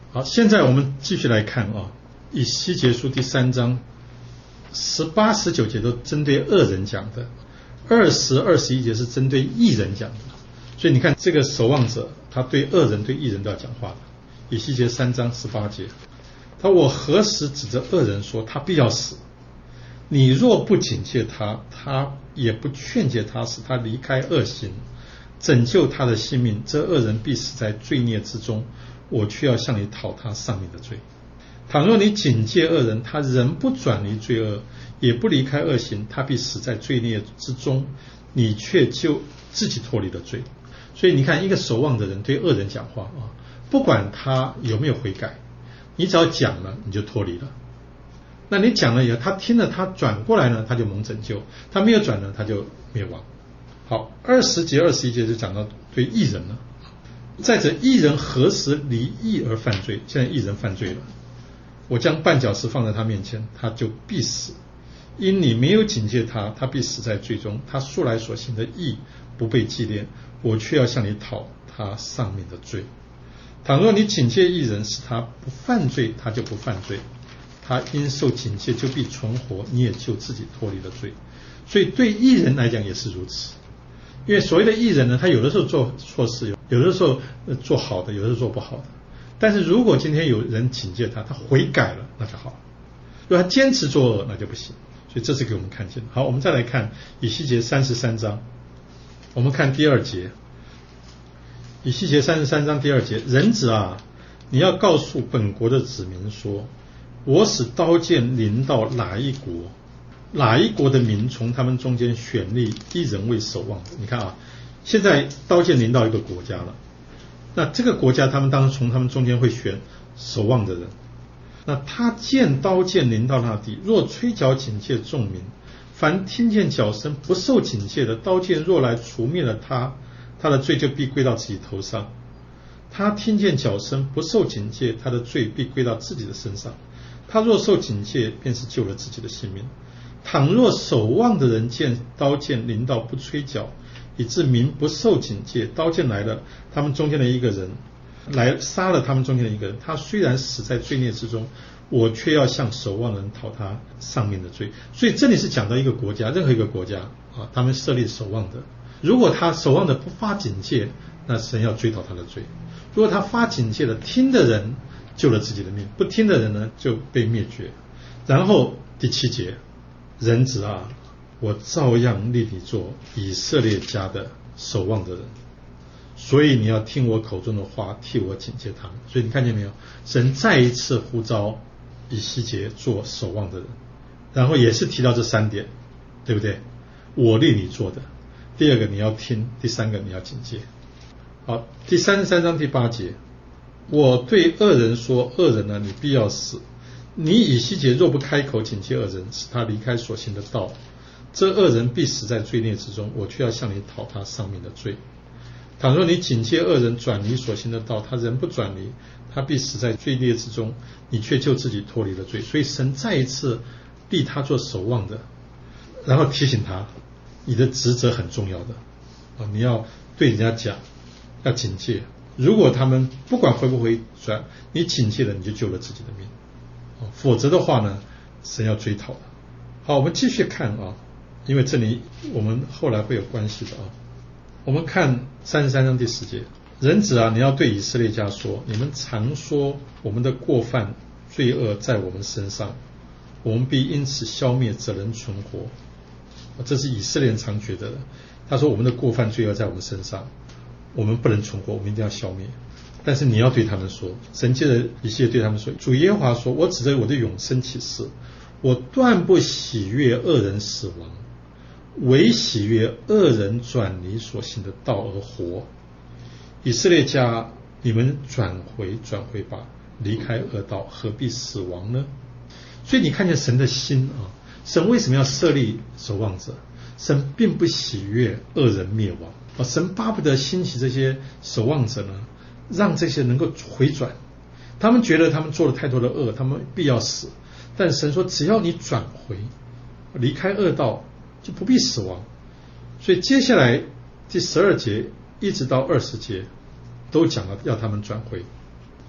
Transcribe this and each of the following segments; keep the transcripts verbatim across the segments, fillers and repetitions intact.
好，现在我们继续来看啊，以西结书第三章十八、十九节都针对恶人讲的，二十、二十一节是针对义人讲的。所以你看，这个守望者他对恶人、对义人都要讲话的。以西结三章十八节，他我何时指着恶人说他必要死？你若不警戒他，他也不劝诫他，使他离开恶行，拯救他的性命，这恶人必死在罪孽之中，我却要向你讨他上面的罪。倘若你警戒恶人，他仍不转离罪恶，也不离开恶行，他必死在罪孽之中，你却就自己脱离了罪。所以你看，一个守望的人对恶人讲话啊，不管他有没有悔改，你只要讲了，你就脱离了。那你讲了以后，他听了，他转过来呢，他就蒙拯救；他没有转呢，他就灭亡。好，二十节、二十一节就讲到对义人了。再者，义人何时离义而犯罪？现在义人犯罪了，我将绊脚石放在他面前，他就必死。因你没有警戒他，他必死在罪中。他素来所行的义不被纪念，我却要向你讨他上面的罪。倘若你警戒义人，使他不犯罪，他就不犯罪。他因受警戒就必存活，你也就自己脱离了罪。所以对义人来讲也是如此。因为所谓的义人呢，他有的时候做错事，有的时候做好的，有的时候做不好的。但是如果今天有人警戒他，他悔改了，那就好了。如果他坚持作恶，那就不行。所以这是给我们看见的。好，我们再来看以西结三十三章，我们看第二节。以西结三十三章第二节，人子啊，你要告诉本国的子民说，我使刀剑临到哪一国，哪一国的民从他们中间选立一人为守望的。你看啊，现在刀剑临到一个国家了，那这个国家他们当然从他们中间会选守望的人。那他见刀剑临到那地，若吹角警戒众民，凡听见角声不受警戒的，刀剑若来除灭了他，他的罪就必归到自己头上。他听见角声不受警戒，他的罪必归到自己的身上。他若受警戒，便是救了自己的性命。倘若守望的人见刀剑临到不吹角，以致民不受警戒，刀剑来了，他们中间的一个人来杀了他们中间的一个人，他虽然死在罪孽之中，我却要向守望人讨他上面的罪。所以这里是讲到一个国家，任何一个国家啊，他们设立守望的，如果他守望的不发警戒，那神要追讨他的罪。如果他发警戒的，听的人救了自己的命，不听的人呢就被灭绝。然后第七节，人子啊，我照样立你做以色列家的守望的人，所以你要听我口中的话，替我警戒他们。所以你看见没有，神再一次呼召以西结做守望的人，然后也是提到这三点，对不对？我立你做的，第二个你要听，第三个你要警戒。好，第三十三章第八节，我对恶人说，恶人呢，你必要死。你以西结若不开口警戒恶人，使他离开所行的道，这恶人必死在罪孽之中，我却要向你讨他上面的罪。倘若你警戒恶人转离所行的道，他仍不转离，他必死在罪孽之中，你却救自己脱离了罪。所以神再一次立他做守望的，然后提醒他，你的职责很重要的啊，你要对人家讲，要警戒。如果他们不管回不回转，你警戒了，你就救了自己的命，否则的话呢，神要追讨的。好，我们继续看啊，因为这里我们后来会有关系的啊。我们看三十三章第十节，人子啊，你要对以色列家说，你们常说我们的过犯罪恶在我们身上，我们必因此消灭，怎能存活？这是以色列人常觉得的。他说我们的过犯罪恶在我们身上，我们不能存活，我们一定要消灭。但是你要对他们说，神接着以西结对他们说，主耶和华说，我指着我的永生起誓，我断不喜悦恶人死亡，唯喜悦恶人转离所行的道而活。以色列家，你们转回转回吧，离开恶道，何必死亡呢？所以你看见神的心啊，神为什么要设立守望者？神并不喜悦恶人灭亡啊，神巴不得兴起这些守望者呢，让这些能够回转。他们觉得他们做了太多的恶，他们必要死，但神说只要你转回，离开恶道，就不必死亡。所以接下来第十二节一直到二十节都讲了要他们转回。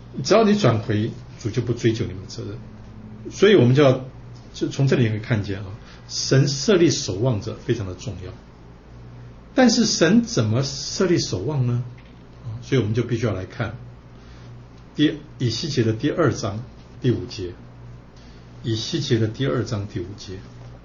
只要你转回，主就不追究你们的责任。所以我们就要就从这里可以看见啊，神设立守望者非常的重要。但是神怎么设立守望呢？所以我们就必须要来看第以西结的第二章第五节。以西结的第二章第五节，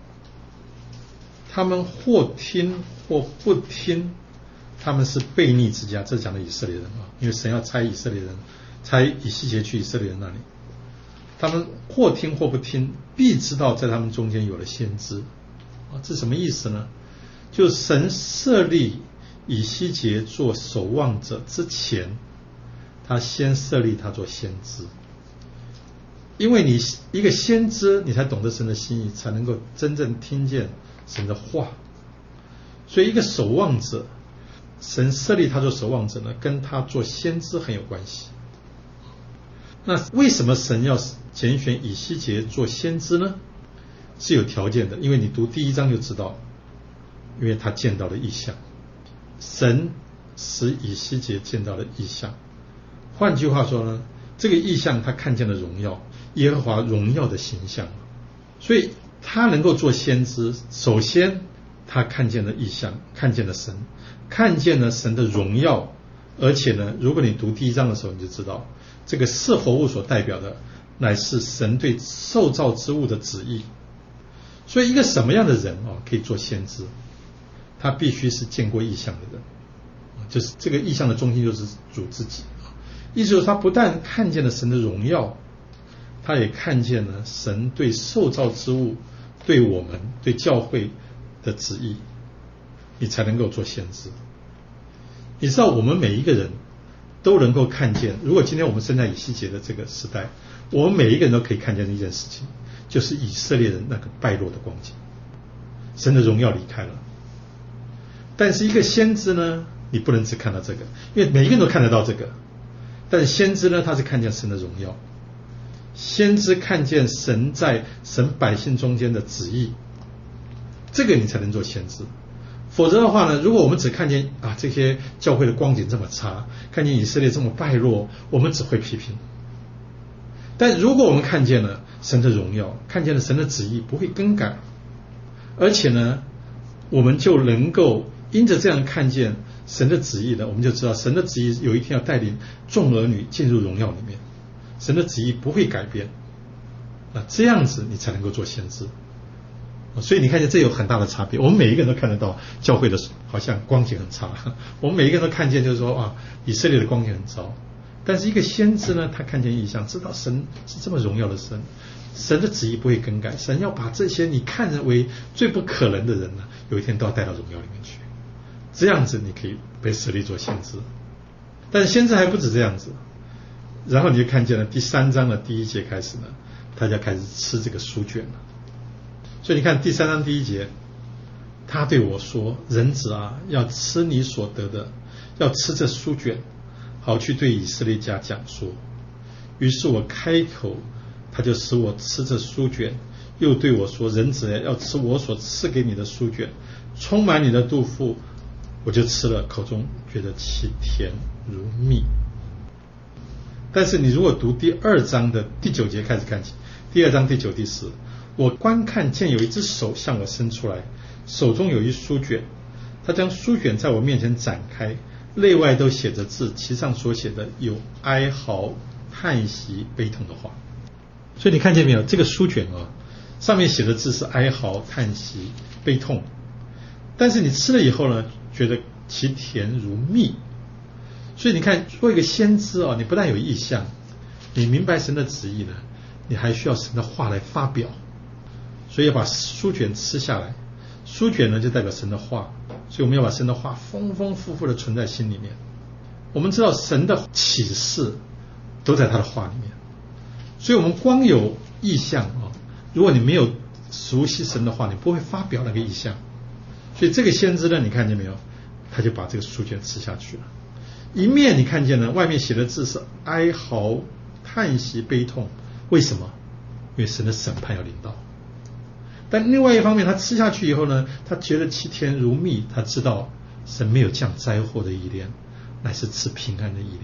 他们或听或不听，他们是悖逆之家。这讲的以色列人啊，因为神要差以色列人，差以西结去以色列人那里。他们或听或不听，必知道在他们中间有了先知。啊，这什么意思呢？就神设立以西结做守望者之前，他先设立他做先知。因为你一个先知，你才懂得神的心意，才能够真正听见神的话。所以一个守望者，神设立他做守望者呢，跟他做先知很有关系。那为什么神要拣选以西结做先知呢？是有条件的，因为你读第一章就知道，因为他见到了异象，神使以西结见到了异象。换句话说呢，这个异象他看见了荣耀，耶和华荣耀的形象，所以他能够做先知。首先他看见了异象，看见了神，看见了神的荣耀。而且呢，如果你读第一章的时候，你就知道这个是活物所代表的乃是神对受造之物的旨意。所以一个什么样的人啊可以做先知？他必须是见过异象的人，就是这个异象的中心就是主自己。意思就是他不但看见了神的荣耀，他也看见了神对受造之物、对我们、对教会的旨意，你才能够做先知。你知道我们每一个人都能够看见，如果今天我们生在以西结的这个时代，我们每一个人都可以看见一件事情，就是以色列人那个败落的光景，神的荣耀离开了。但是一个先知呢，你不能只看到这个，因为每一个人都看得到这个。但是先知呢，他是看见神的荣耀，先知看见神在神百姓中间的旨意，这个你才能做先知。否则的话呢，如果我们只看见啊这些教会的光景这么差，看见以色列这么败落，我们只会批评。但如果我们看见了神的荣耀，看见了神的旨意不会更改，而且呢，我们就能够因着这样看见神的旨意呢，我们就知道神的旨意有一天要带领众儿女进入荣耀里面，神的旨意不会改变。那这样子你才能够做先知。所以你看见这有很大的差别。我们每一个人都看得到教会的好像光景很差，我们每一个人都看见就是说啊，以色列的光景很糟。但是一个先知呢，他看见异象，知道神是这么荣耀的神，神的旨意不会更改，神要把这些你看为最不可能的人呢，有一天都要带到荣耀里面去。这样子你可以被设立做先知。但是先知还不止这样子，然后你就看见了第三章的第一节开始呢，他就开始吃这个书卷了。所以你看第三章第一节，他对我说，人子啊，要吃你所得的，要吃这书卷，好去对以色列家讲说。于是我开口，他就使我吃这书卷，又对我说，人子啊，要吃我所赐给你的书卷，充满你的肚腹。我就吃了，口中觉得其甜如蜜。但是你如果读第二章的第九节开始看起，第二章第九第十，我观看见有一只手向我伸出来，手中有一书卷，他将书卷在我面前展开，内外都写着字，其上所写的有哀嚎、叹息、悲痛的话。所以你看见没有，这个书卷啊，上面写的字是哀嚎、叹息、悲痛。但是你吃了以后呢，觉得其甜如蜜。所以你看，做一个先知啊，你不但有异象，你明白神的旨意呢，你还需要神的话来发表。所以要把书卷吃下来，书卷呢就代表神的话，所以我们要把神的话丰丰富富的存在心里面。我们知道神的启示都在他的话里面，所以我们光有异象啊，如果你没有熟悉神的话，你不会发表那个异象。所以这个先知呢，你看见没有，他就把这个书卷吃下去了。一面你看见呢，外面写的字是哀嚎、叹息、悲痛。为什么？因为神的审判要临到。但另外一方面，他吃下去以后呢，他觉得其甜如蜜，他知道神没有降灾祸的意念，乃是赐平安的意念。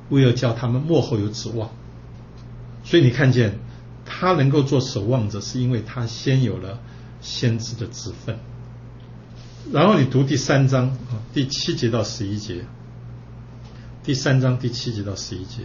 为了叫他们末后有指望。所以你看见他能够做守望者，是因为他先有了先知的职分。然后你读第三章第七节到十一节，第三章第七节到十一节，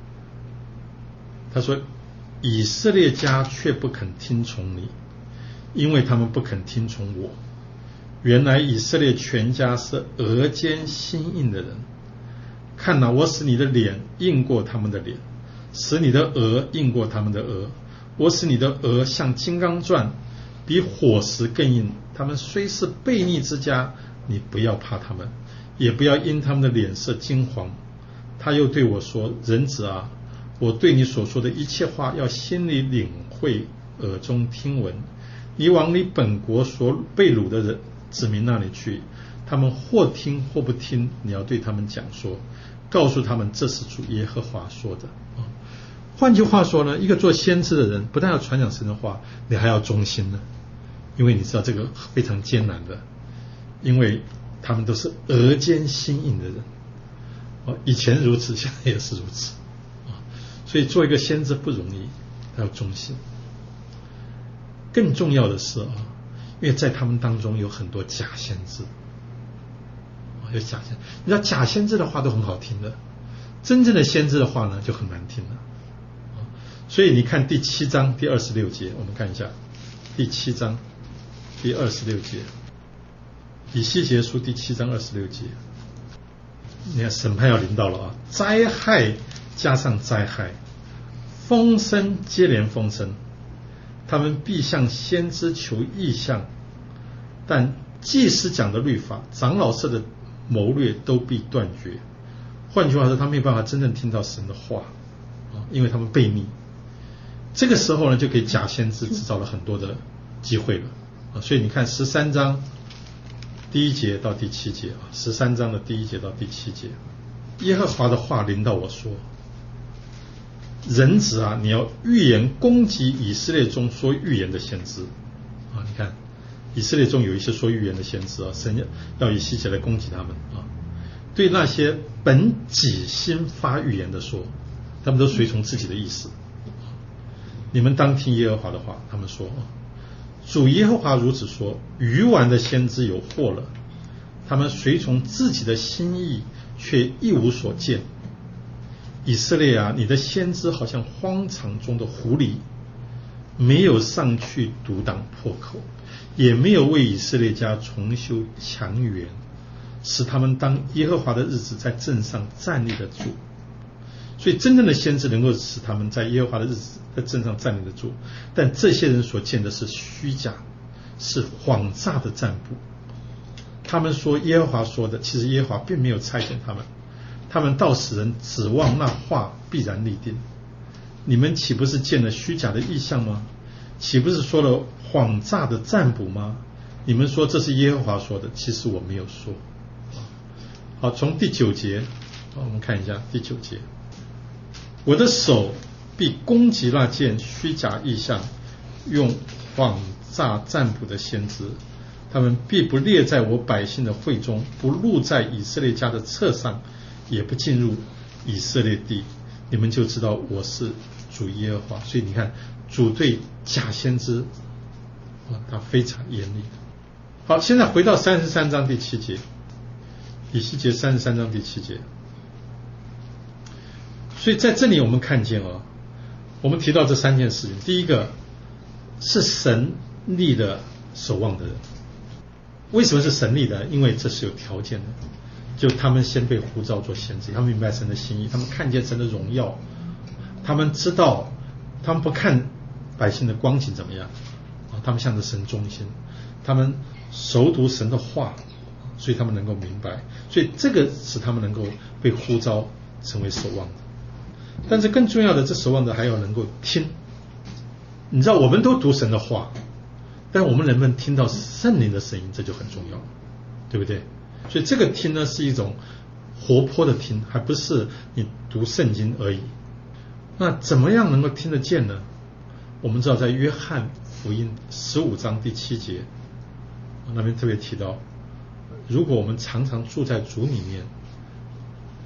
他说以色列家却不肯听从你，因为他们不肯听从我。原来以色列全家是额间心硬的人，看哪，我使你的脸硬过他们的脸，使你的额硬过他们的额，我使你的额像金刚钻，比火石更硬。他们虽是悖逆之家，你不要怕他们，也不要因他们的脸色惊惶。他又对我说，人子啊，我对你所说的一切话要心里领会，耳中听闻。你往你本国所被掳的人子民那里去，他们或听或不听，你要对他们讲说，告诉他们这是主耶和华说的。换句话说呢，一个做先知的人不但要传讲神的话，你还要忠心呢，因为你知道这个非常艰难的，因为他们都是额间心硬的人。以前如此，现在也是如此。所以做一个先知不容易，他要忠心。更重要的是啊，因为在他们当中有很多假先知，有假先知，你知道假先知的话都很好听的，真正的先知的话呢就很难听了。所以你看第七章第二十六节，我们看一下第七章第二十六节，以西结书第七章二十六节，你看审判要临到了啊，灾害加上灾害，风声接连风声，他们必向先知求异象，但祭司讲的律法，长老设的谋略都必断绝。换句话说，他没有办法真正听到神的话，因为他们悖逆。这个时候呢，就给假先知制造了很多的机会了。所以你看十三章第一节到第七节啊，十三章的第一节到第七节，耶和华的话临到我说，人子啊，你要预言攻击以色列中说预言的先知啊！你看以色列中有一些说预言的先知啊，神要以西结来攻击他们啊。对那些本己心发预言的说，他们都随从自己的意思。你们当听耶和华的话。他们说，主耶和华如此说，愚顽的先知有祸了，他们随从自己的心意，却一无所见。以色列啊，你的先知好像荒场中的狐狸，没有上去阻挡破口，也没有为以色列家重修墙垣，使他们当耶和华的日子在阵上站立得住。所以真正的先知能够使他们在耶和华的日子在阵上站立得住，但这些人所见的是虚假，是谎诈的占卜。他们说耶和华说的，其实耶和华并没有差遣他们，他们倒使人指望那话必然立定。你们岂不是见了虚假的异象吗？岂不是说了谎诈的占卜吗？你们说这是耶和华说的，其实我没有说。好，从第九节我们看一下第九节，我的手必攻击那件虚假异象用谎诈占卜的先知，他们必不列在我百姓的会中，不录在以色列家的册上，也不进入以色列地。你们就知道我是主耶和华。所以你看，主对假先知他非常严厉。好，现在回到三十三章第七节，以西结三十三章第七节。所以在这里我们看见哦，我们提到这三件事情。第一个是神立的守望的人。为什么是神立的？因为这是有条件的，就他们先被呼召做先知，他们明白神的心意，他们看见神的荣耀，他们知道，他们不看百姓的光景怎么样，他们向着神忠心，他们熟读神的话，所以他们能够明白，所以这个使他们能够被呼召成为守望的。但是更重要的，这守望者还要能够听。你知道我们都读神的话，但我们能不能听到圣灵的声音，这就很重要，对不对？所以这个听呢是一种活泼的听，还不是你读圣经而已。那怎么样能够听得见呢？我们知道在约翰福音十五章第七节那边特别提到，如果我们常常住在主里面，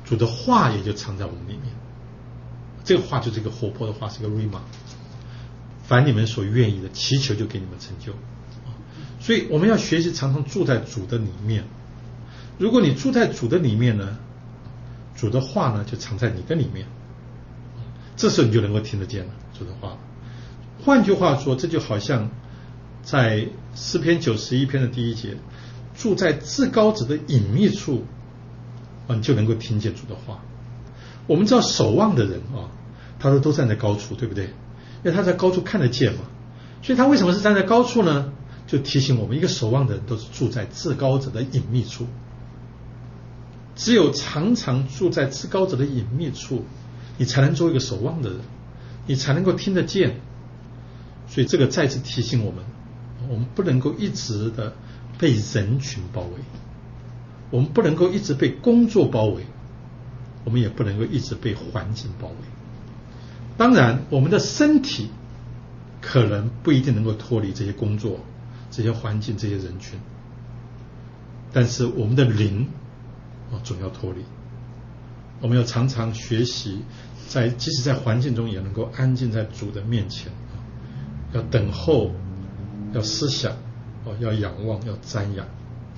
主的话也就藏在我们里面。这个话就是一个活泼的话，是一个 rhema。凡你们所愿意的，祈求就给你们成就。所以我们要学习常常住在主的里面。如果你住在主的里面呢，主的话呢就藏在你的里面，这时候你就能够听得见了主的话。换句话说，这就好像在诗篇九十一篇的第一节，住在至高者的隐秘处，你就能够听见主的话。我们知道守望的人啊，他都都站在高处，对不对？因为他在高处看得见嘛，所以他为什么是站在高处呢？就提醒我们，一个守望的人都是住在至高者的隐秘处。只有常常住在至高者的隐秘处，你才能做一个守望的人，你才能够听得见。所以这个再次提醒我们，我们不能够一直的被人群包围，我们不能够一直被工作包围，我们也不能够一直被环境包围。当然我们的身体可能不一定能够脱离这些工作、这些环境、这些人群，但是我们的灵总要脱离。我们要常常学习，在即使在环境中也能够安静在主的面前，要等候，要思想，要仰望，要瞻仰。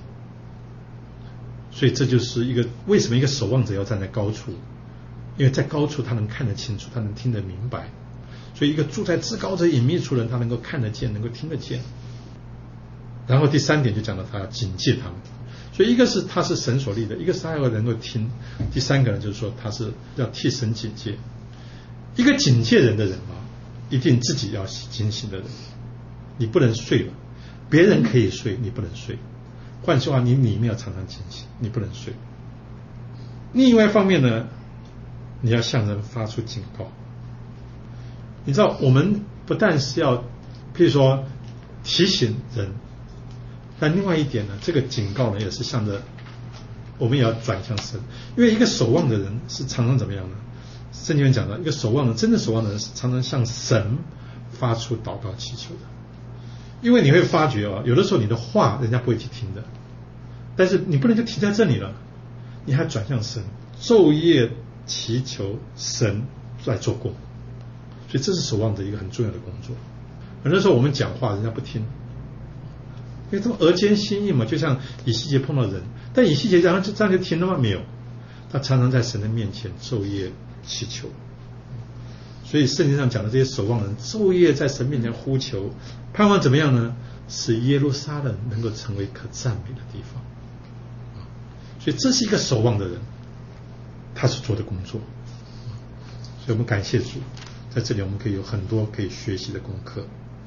所以这就是一个为什么一个守望者要站在高处，因为在高处他能看得清楚，他能听得明白。所以一个住在至高者隐秘处的人，他能够看得见，能够听得见。然后第三点就讲到他要警戒他们。所以一个是他是神所立的，一个是他要能够听，第三个呢就是说他是要替神警戒。一个警戒人的人啊，一定自己要警醒的人，你不能睡了，别人可以睡，你不能睡。换句话，你里面要常常警醒，你不能睡。另外一方面呢，你要向人发出警告。你知道，我们不但是要，譬如说提醒人。但另外一点呢，这个警告呢也是向着我们也要转向神，因为一个守望的人是常常怎么样呢？圣经里面讲到，一个守望的真的守望的人是常常向神发出祷告祈求的。因为你会发觉啊，有的时候你的话人家不会去听的，但是你不能就停在这里了，你还转向神，昼夜祈求神来做工。所以这是守望者一个很重要的工作。很多时候我们讲话人家不听，因为他们额间心意嘛，就像以西结碰到人，但以西结这样就这样就停了吗？没有，他常常在神的面前昼夜祈求。所以圣经上讲的这些守望人昼夜在神面前呼求，盼望怎么样呢？使耶路撒冷能够成为可赞美的地方。所以这是一个守望的人他所做的工作。所以我们感谢主，在这里我们可以有很多可以学习的功课。